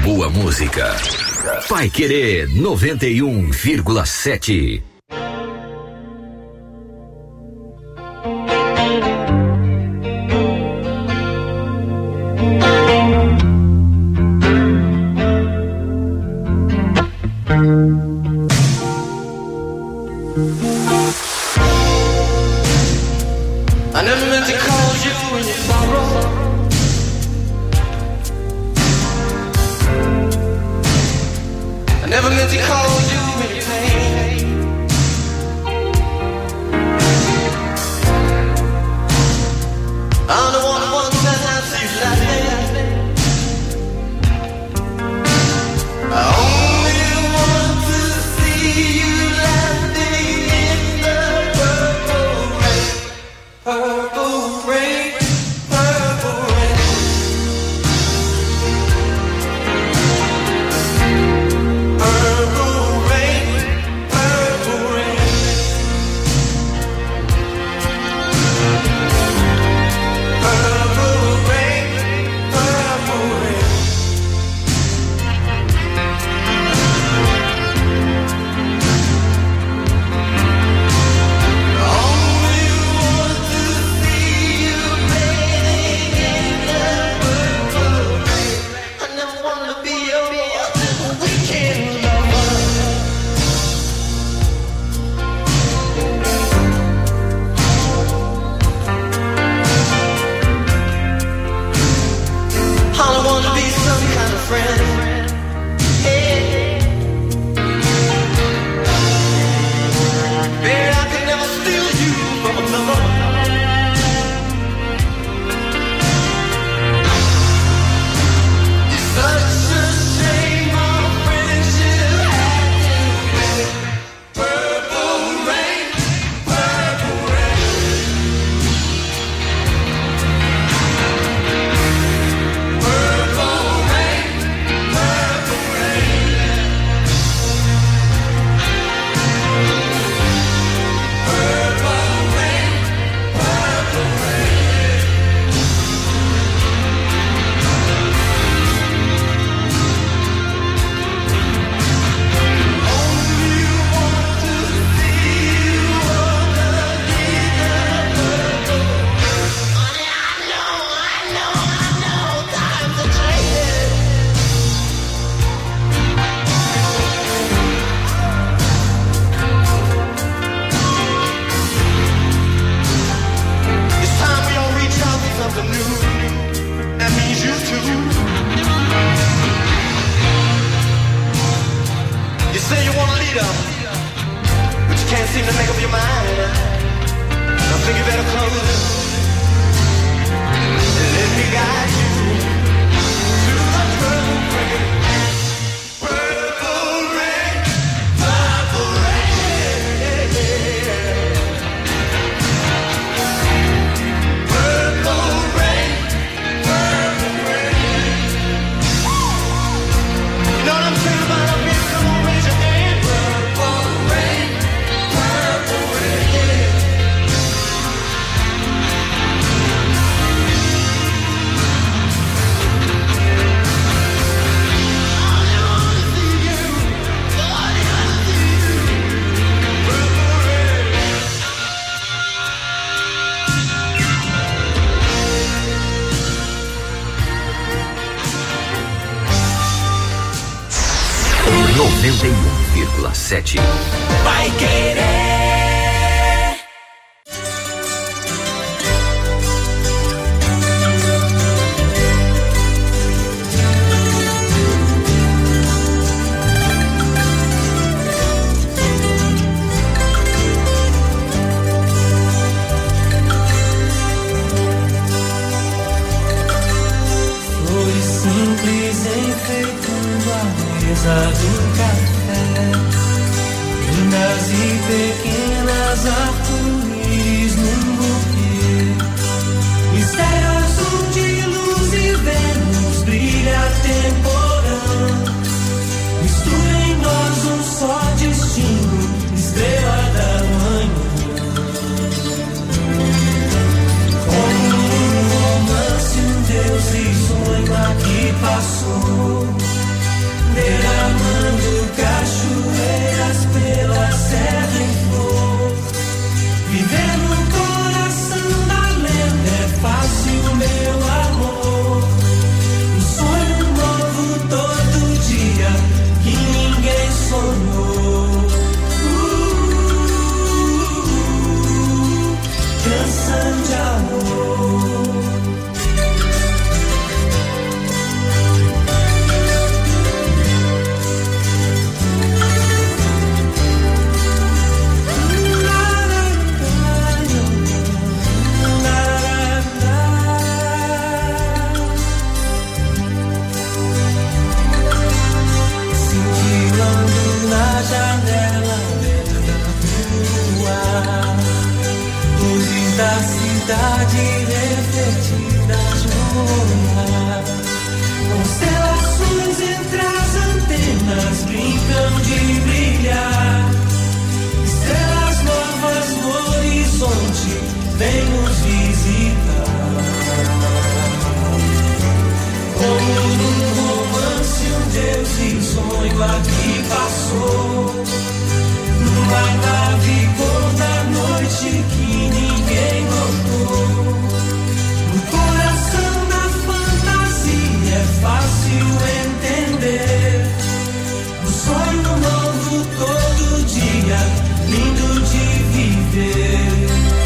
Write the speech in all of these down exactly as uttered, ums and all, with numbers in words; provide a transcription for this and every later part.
boa música. Paiquerê noventa e um vírgula sete. noventa e um vírgula sete. Paiquerê. Do café, lindas e pequenas arco-íris num buquê, mistérios de luz e Vênus brilha temporã, mistura em nós um só destino, estrela da manhã, como um romance, um Deus risonho aqui passou. sonho aqui passou. Numa nave cor da noite que ninguém notou. No coração da fantasia é fácil entender. Um sonho novo todo dia, lindo de viver.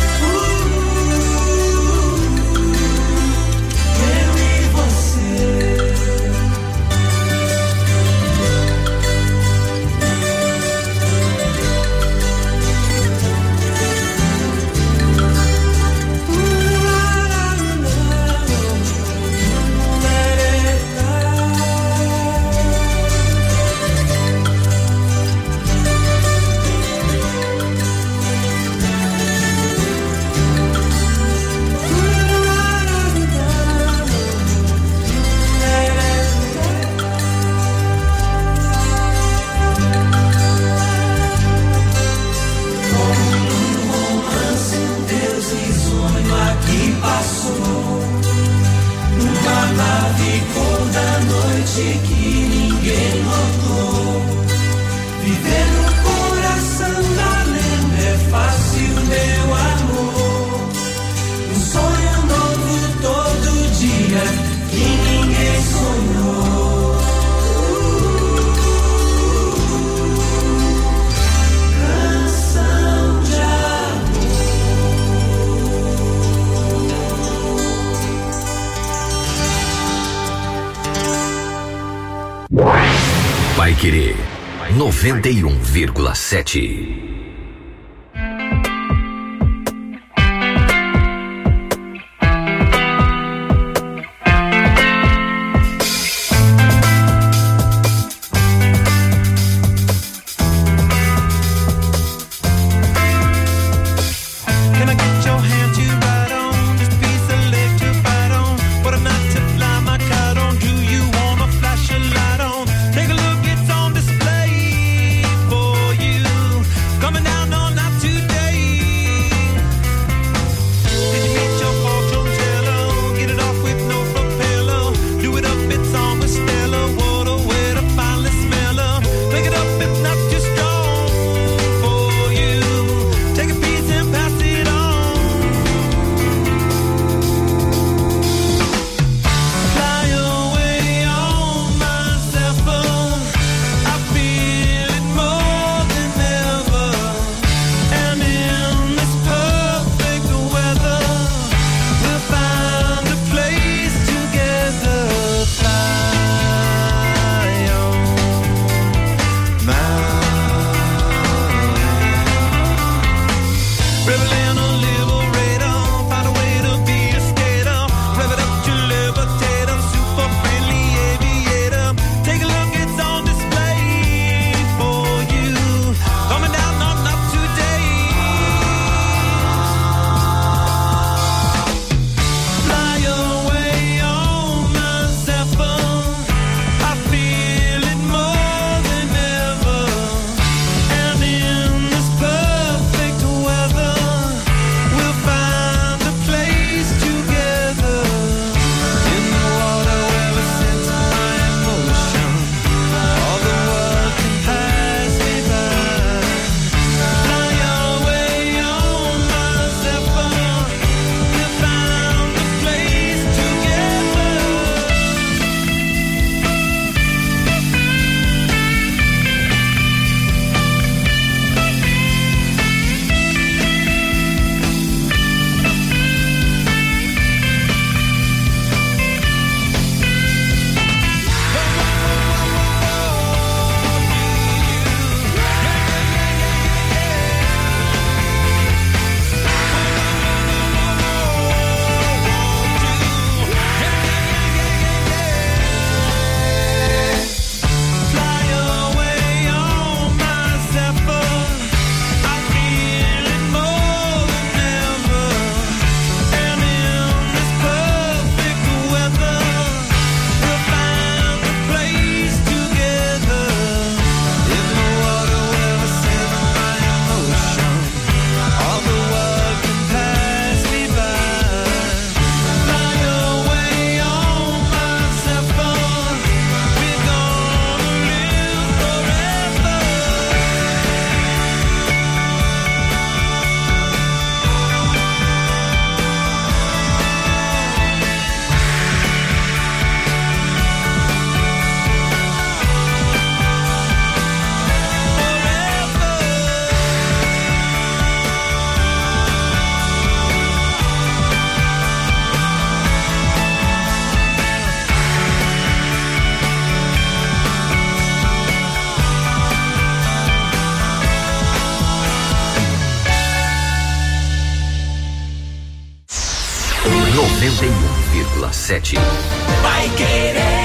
Que ninguém notou. Viver no coração da lenda é fácil, meu amor. Um sonho novo todo dia que ninguém sonhou. Canção de Paiquerê noventa e um vírgula sete. Coming out sete. Paiquerê.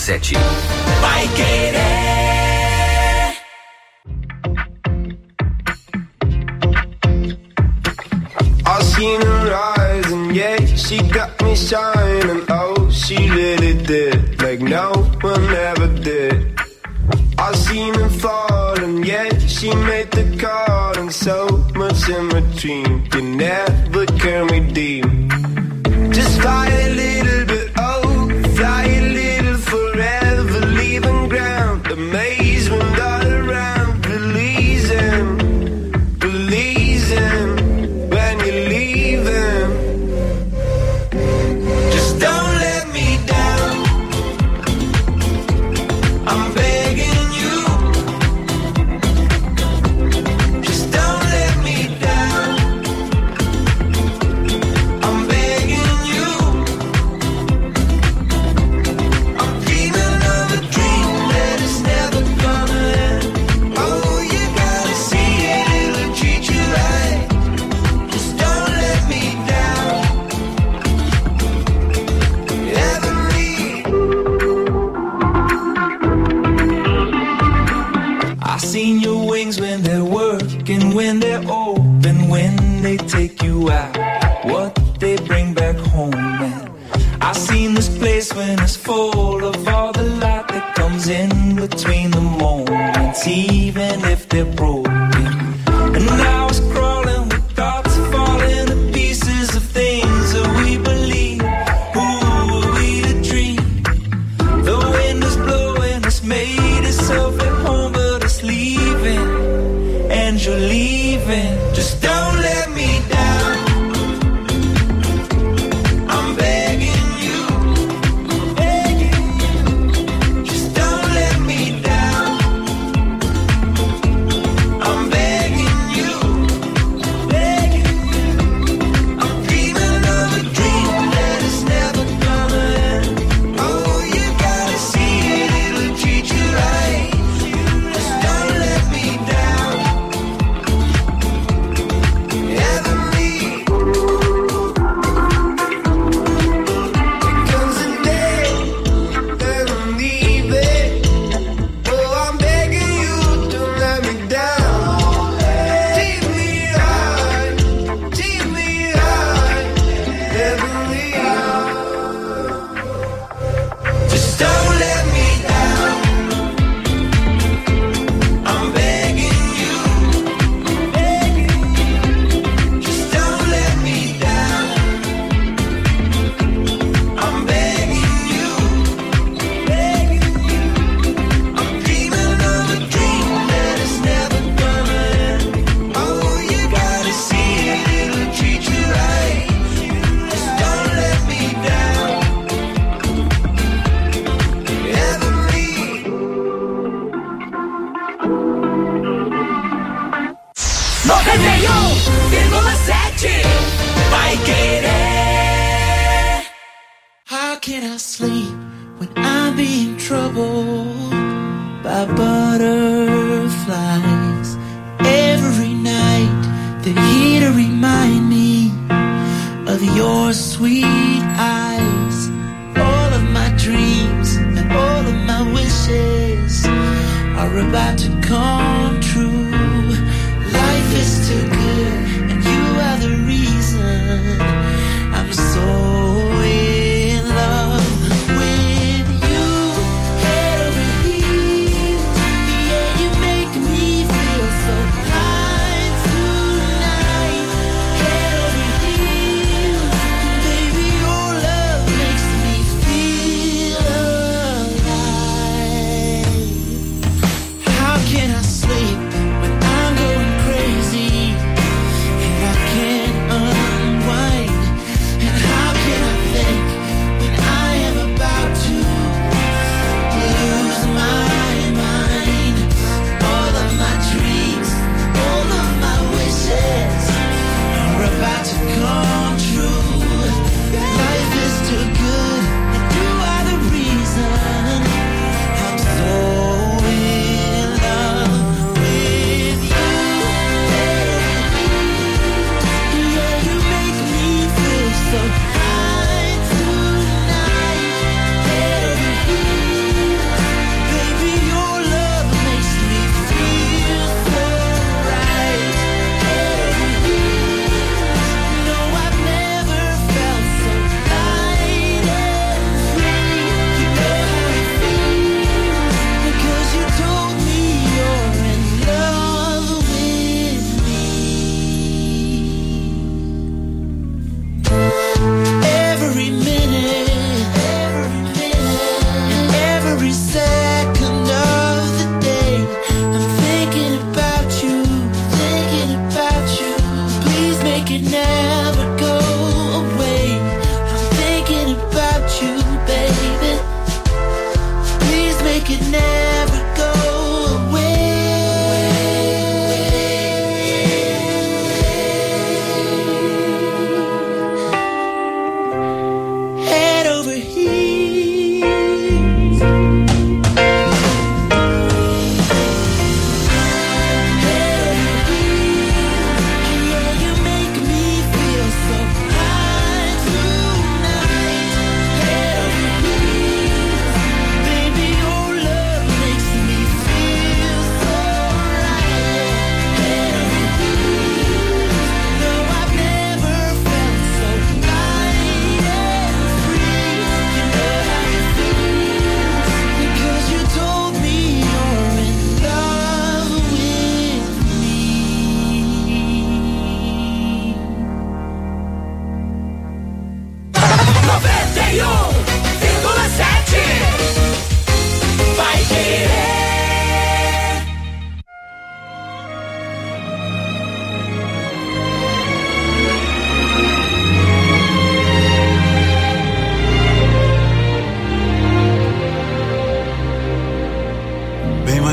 sete. Vai Querer. I seen her eyes and yeah, she got me shining. Oh, she really did, like no one ever did. I seen her fall and yeah, she made the call, and so much in between you never can redeem. Just fly a little bit, oh, fly a little forever, leaving ground, amazement all around, pleasing, pleasing. When you're leaving, just don't let me down. I'm begging you, just don't let me down. I'm begging you. I'm dreaming of a dream that is never gonna end. Oh, you gotta see it, it'll treat you right. Don't let me down, ever leave. I seen your wings when they're working, when they're open, when they take you out, what they bring back home. And I seen this place when it's full of all the light that comes in between the moments, even if they're broken. And I was crawling with thoughts falling to pieces of things that we believe. Who are we to dream? The wind is blowing, it's made itself at home, but it's leaving, and you're leaving. Just don't let me down. I'm begging you, begging you. Just don't let me down. I'm begging you, begging you. I'm dreaming of a dream that is never gonna end. Oh, you gotta see it, it'll treat you right. Just don't let me down, ever leave. Comes a day that I'm leaving. Oh, I'm begging you, don't let me down. Take me high, take me high, ever leave. Just don't let me down. I'm begging you, begging you. Just don't let me down. I'm begging you, begging you. I'm dreaming of a dream that is never gonna end. Oh, you gotta see it, it'll treat you right. Just don't let me down, ever leave. noventa e um vírgula sete. Vai Querer. How can I sleep when I'm being troubled by butterflies? Every night they're here to remind me of your sweet eyes. All of my dreams and all of my wishes are about to come true. Life is too good, and you are the reason I'm so in love with you. Head over heels, yeah, you make me feel so high tonight. Head over heels, baby, your love makes me feel alive. How can I sleep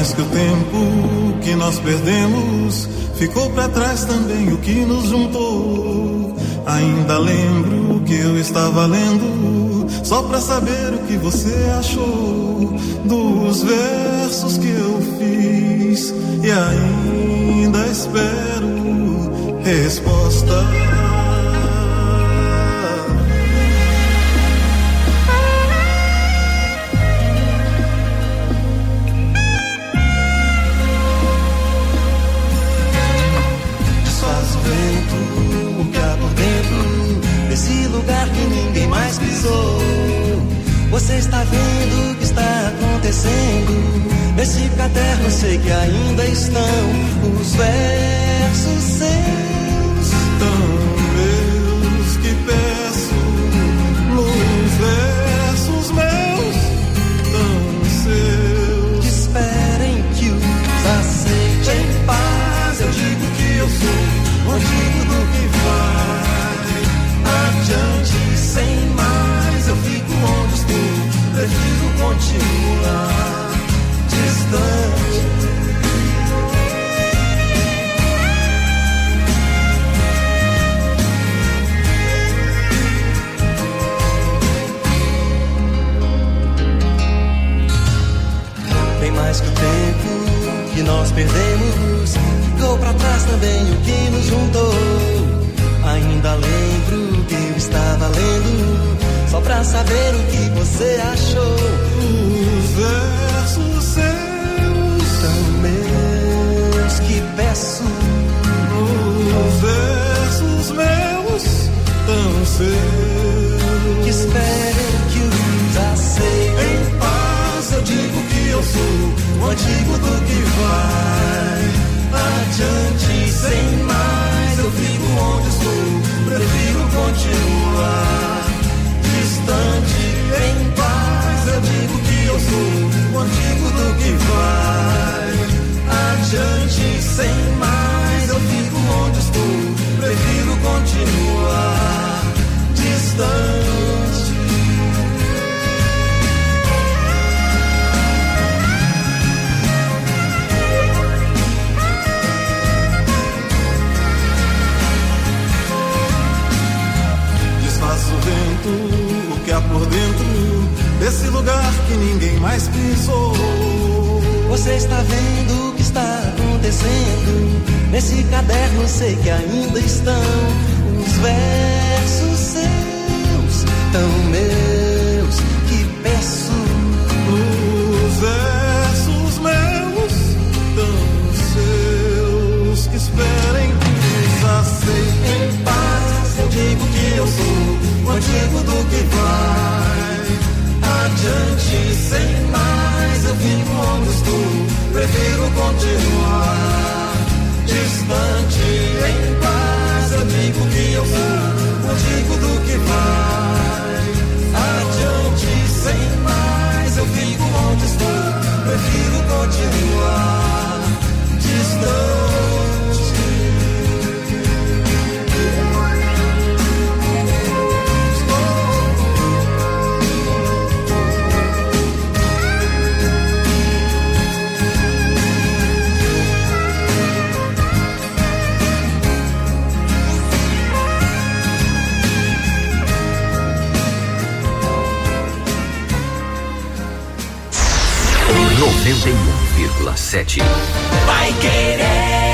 mais que o tempo que nós perdemos, ficou pra trás também o que nos juntou. Ainda lembro que eu estava lendo, só pra saber o que você achou dos versos que eu fiz, e ainda espero resposta. Esse lugar que ninguém mais pisou. Você está vendo o que está acontecendo? Nesse caderno sei que ainda estão os versos seus, tão meus que peço, nos versos meus, tão seus, que esperem que os aceite em paz. Eu digo que eu sou o antigo do que vai adiante, sem mais eu fico onde estou, prefiro continuar distante. Bem mais que o tempo que nós perdemos, ficou pra trás também o que nos juntou. Ainda lembro que eu estava lendo, só pra saber o que você achou. Os versos seus, tão meus que peço. Os versos meus, tão seus, que esperem que os aceitem em paz. Eu digo que eu sou o antigo do que vai adiante, sem mais eu fico onde estou, prefiro continuar distante, em paz. Eu digo que eu sou o antigo do que vai adiante, sem mais eu fico onde estou, prefiro continuar distante. Desfaço o vento, o que há por dentro desse lugar que ninguém mais pisou. Você está vendo o que está acontecendo? Nesse caderno sei que ainda estão os versos seus, tão meus que peço. Os versos meus, tão seus, que esperem que os aceitem em paz. Eu digo que eu sou o antigo do que vai adiante, sem mais eu fico onde estou, prefiro continuar distante, em paz. Eu digo que eu sou o antigo do que vai adiante, sem mais eu fico onde estou, prefiro continuar distante. noventa e um vírgula sete. Vai Querer.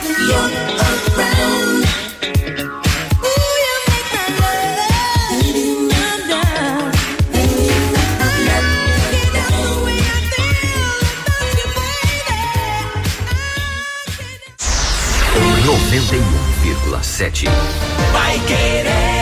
noventa e um vírgula sete. Vai Querer.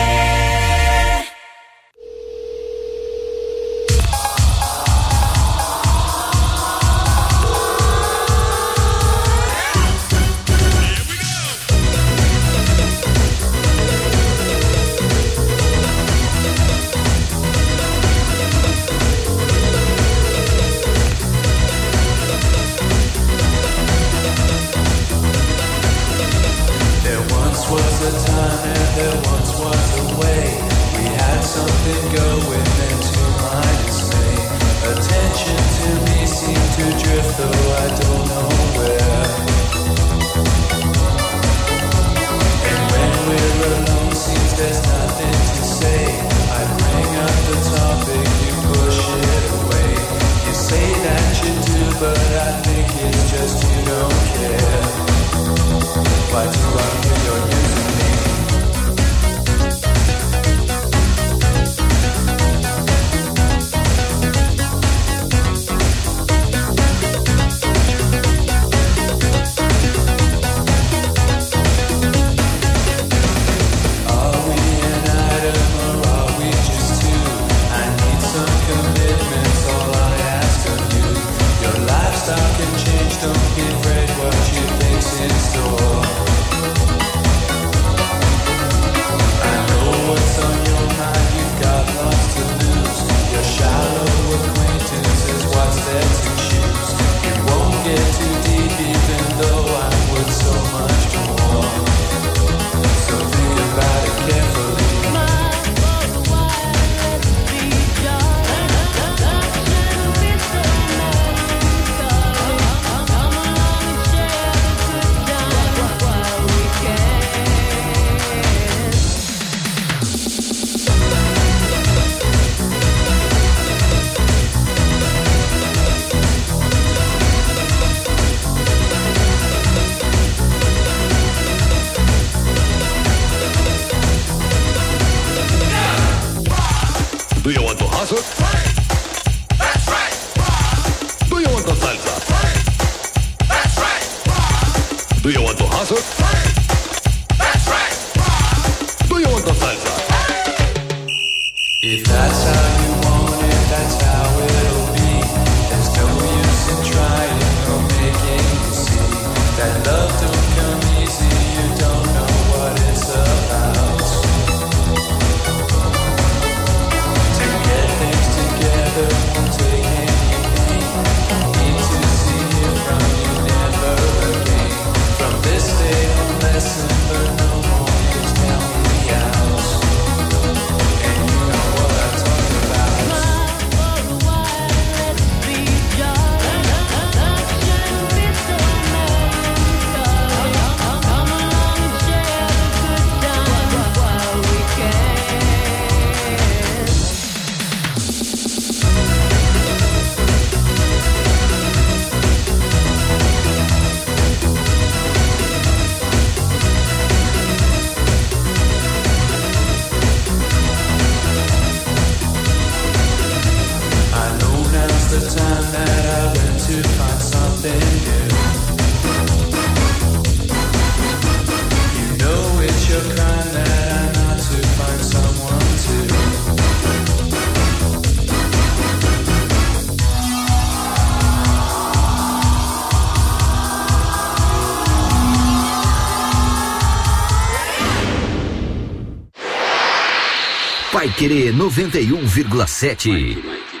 Vai Querer noventa e um vírgula sete. Hi,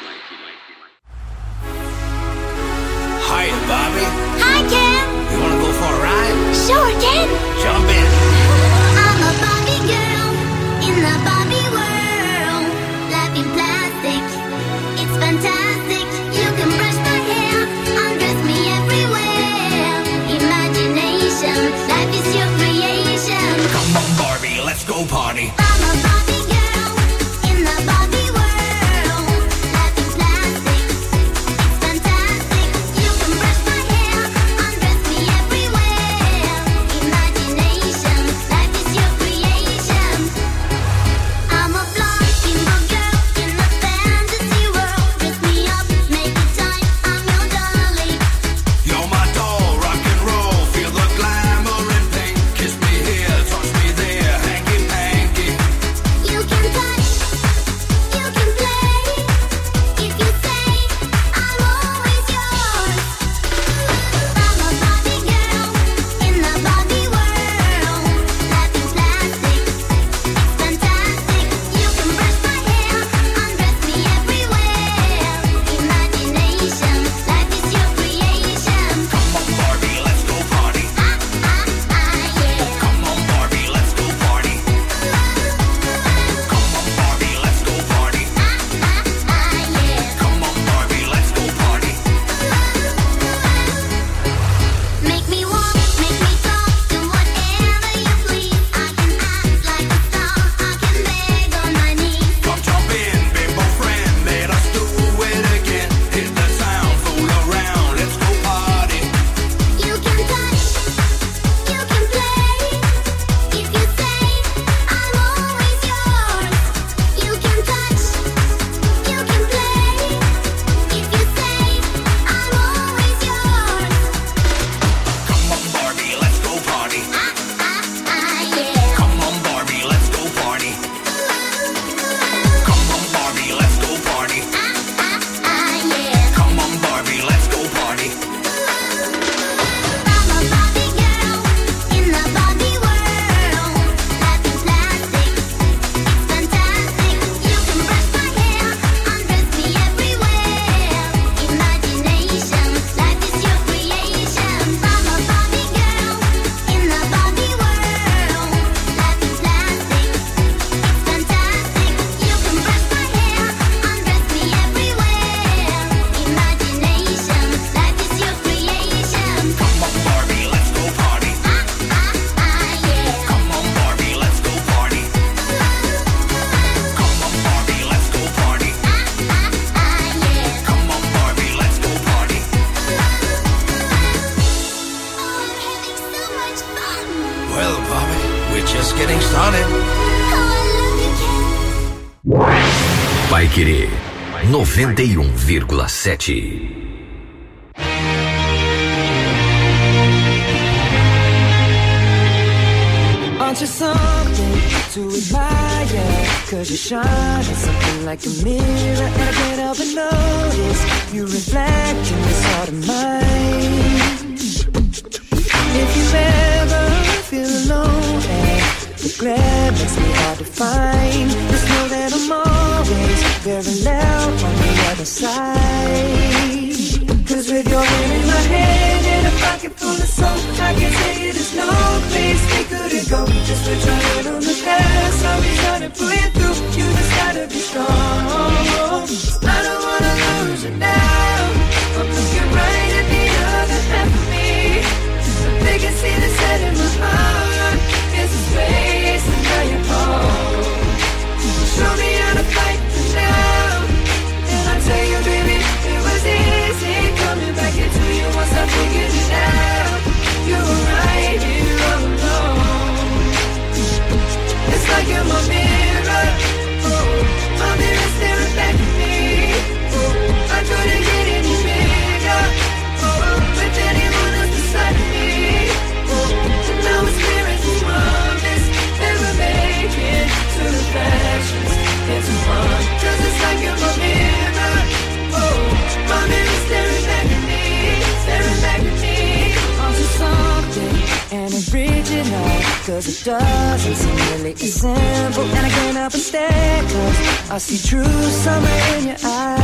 Bobby. Hi, Ken. You wanna go for a ride? Sure, Ken. Jump in. I'm a Barbie girl in the Barbie world. Life in plastic, it's fantastic. You can brush my hair, undress me everywhere. Imagination, life is your creation. Come on, Barbie, let's go party. I'm a Barbie girl in the Barbie world. Life Well, Bobby, we're just getting started. Vai Querer noventa e um vírgula sete. Aren't you something to admire? Cause you shine something like a mirror, and I can't help but notice you reflect in this heart of mine. If you ever feel alone and the glare makes me hard to find, just know that I'm always very loud on the other side. Cause with your hand in my hand and a pocket full of soap, I can tell you there's no place we couldn't go. Just put your hand on the past, I'll be trying to pull you through. You just gotta be strong. I don't wanna lose you now. I'm looking right at the other half of me. They can see the set in my heart. It's a space and now you're home. Show me how to fight for now. And I tell you, baby, it was easy coming back into you once I figured it out. You were right here all alone. It's like you're my mirror. Oh, my mirror staring back at me. Oh, I couldn't get any bigger. Oh, with anyone else beside me. Now it's clear as a promise that we're making to the fashions. It's fun, cause it's like you're my mirror. Oh, my mirror staring back at me, staring back at me. Also something and original, cause it doesn't seem really as simple. And I can't help but stare, cause I see true summer in your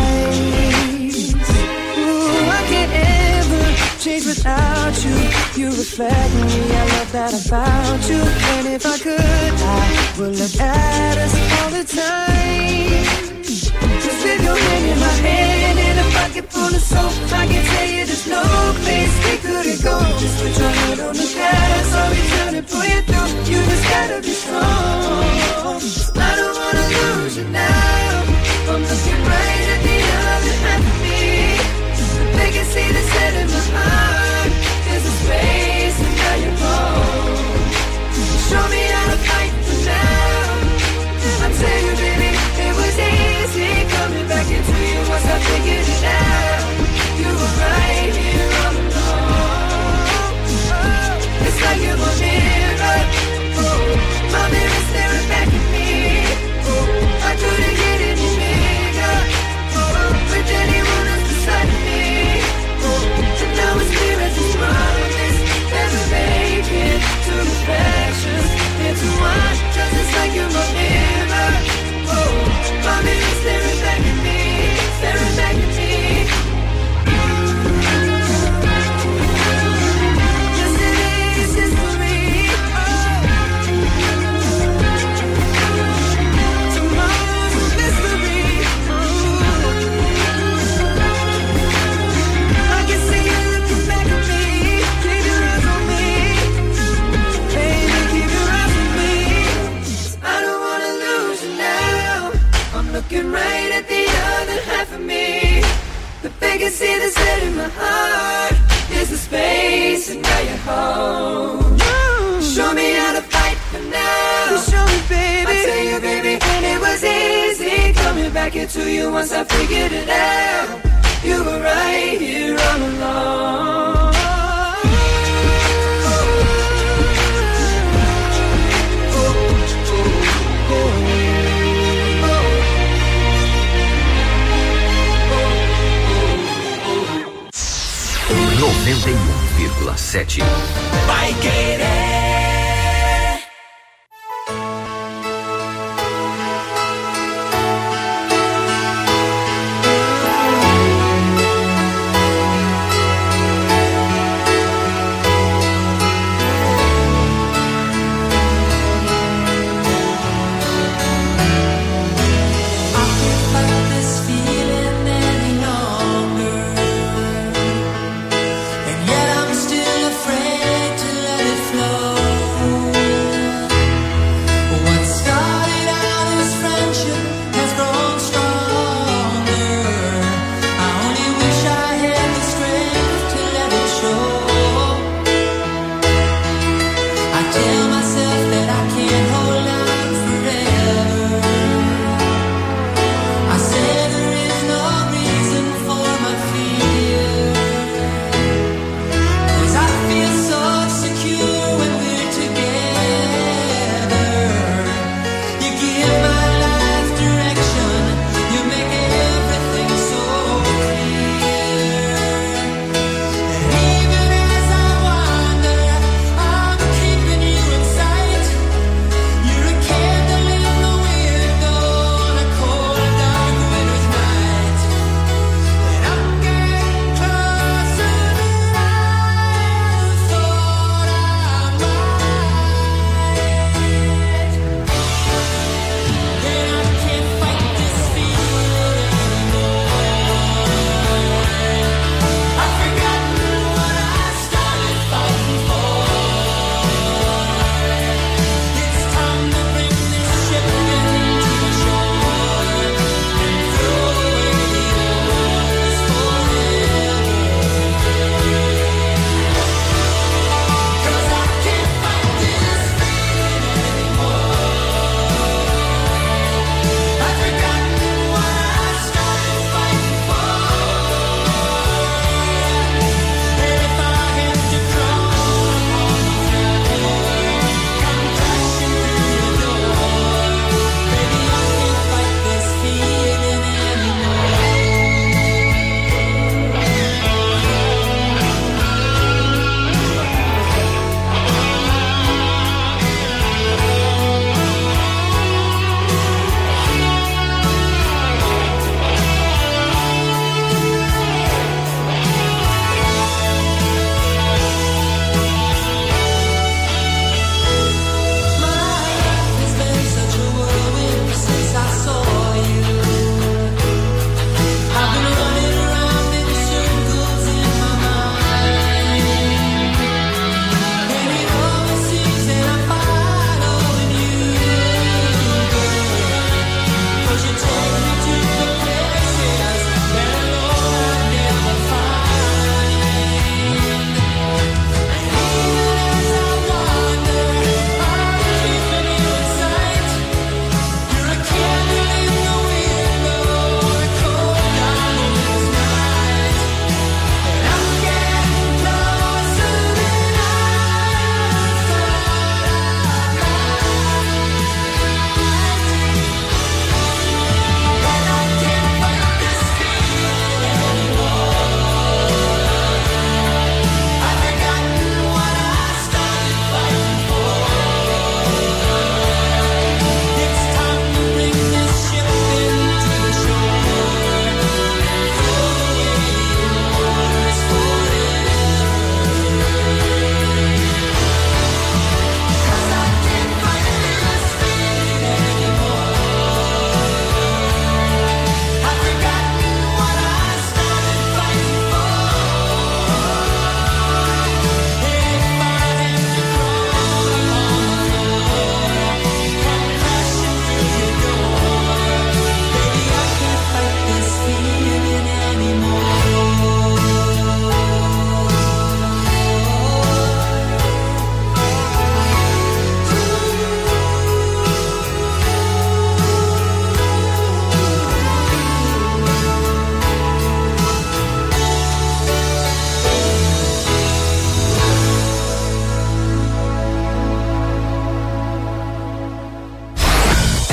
eyes. Ooh, I can't ever change without you. You reflect me, I love that about you. And if I could, I would look at us all the time. Just with your hand in my hand and a pocket full of soap, I can tell you there's no place we couldn't go. Just put your hand on the past, I'll be trying to pull you through. You just gotta be strong. I don't wanna lose you now. I'm looking right at the other half of me. They can see the set in my heart. There's a space and now you're home. Show me how to fight for now. I tell you, baby, it was easy coming back into you once I figured it out. You were right here all along. Oh, it's like you're my mirror. Oh, my mirror staring back at me. Oh, I couldn't get any bigger. Oh, with anyone else beside me. And now it's clear as a promise that we're making to the fashions. It's one, cause it's like you're my mirror. Oh, my mirror staring back at me, staring back at me. Yes, it is history. Oh, tomorrow's a mystery. I can see you looking back at me. Keep your eyes on me, baby. Keep your eyes on me. I don't wanna lose you now. I'm looking right at the other half of me. But they can see the set in my heart. There's the space and now you're home. Show me how to fight for now. Show me, baby. I tell you, baby, and it was easy coming back into you once I figured it out. You were right here all along. noventa e um vírgula sete. Vai Querer. Still afraid to let it flow.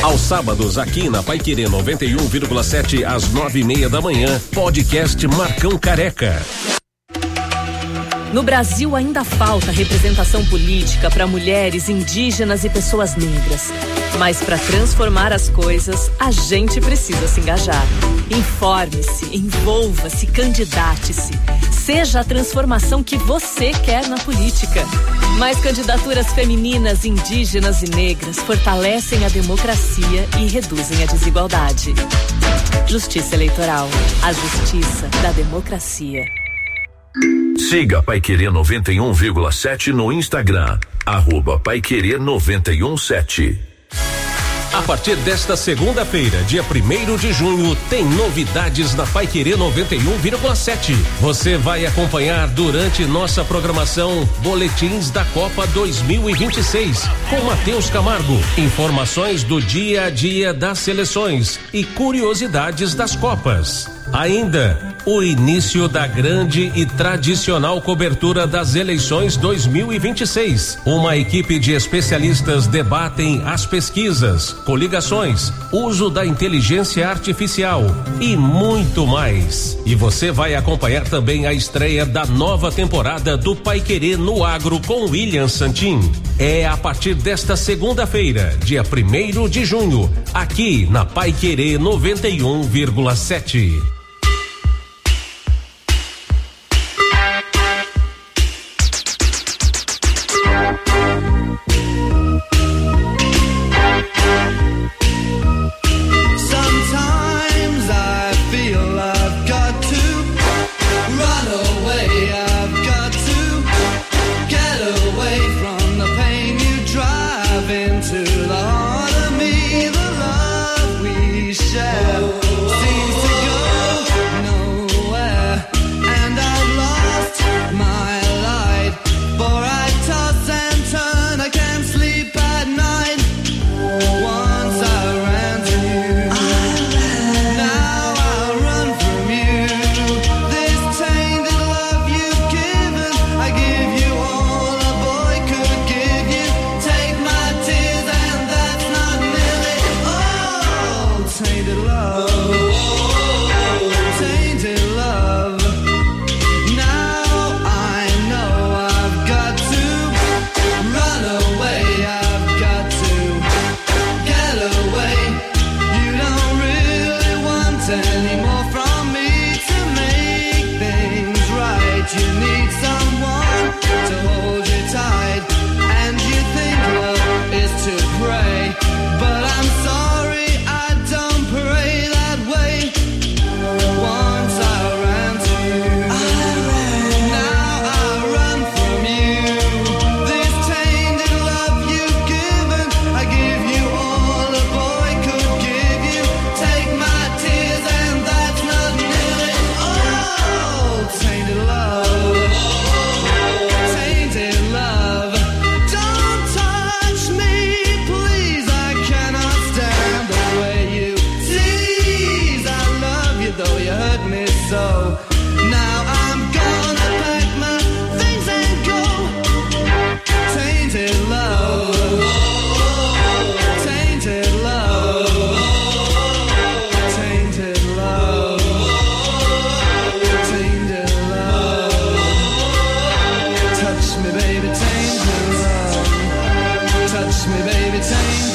Aos sábados, aqui na Paiquerê noventa e um vírgula sete, às nove e meia da manhã, podcast Marcão Careca. No Brasil ainda falta representação política para mulheres, indígenas e pessoas negras. Mas para transformar as coisas, a gente precisa se engajar. Informe-se, envolva-se, candidate-se. Seja a transformação que você quer na política. Mais candidaturas femininas, indígenas e negras fortalecem a democracia e reduzem a desigualdade. Justiça Eleitoral, a justiça da democracia. Siga Paiquerê noventa e um vírgula sete no Instagram, arroba Paiquerê noventa e um sete. A partir desta segunda-feira, dia primeiro de junho, tem novidades na Paiquerê noventa e um vírgula sete. Você vai acompanhar durante nossa programação boletins da Copa dois mil e vinte e seis com Matheus Camargo, informações do dia a dia das seleções e curiosidades das Copas. Ainda o início da grande e tradicional cobertura das eleições dois mil e vinte e seis. Uma equipe de especialistas debatem as pesquisas, coligações, uso da inteligência artificial e muito mais. E você vai acompanhar também a estreia da nova temporada do Paiquerê no Agro com William Santin. É a partir desta segunda-feira, dia primeiro de junho, aqui na Paiquerê noventa e um vírgula sete. Touch me, baby, tainted love.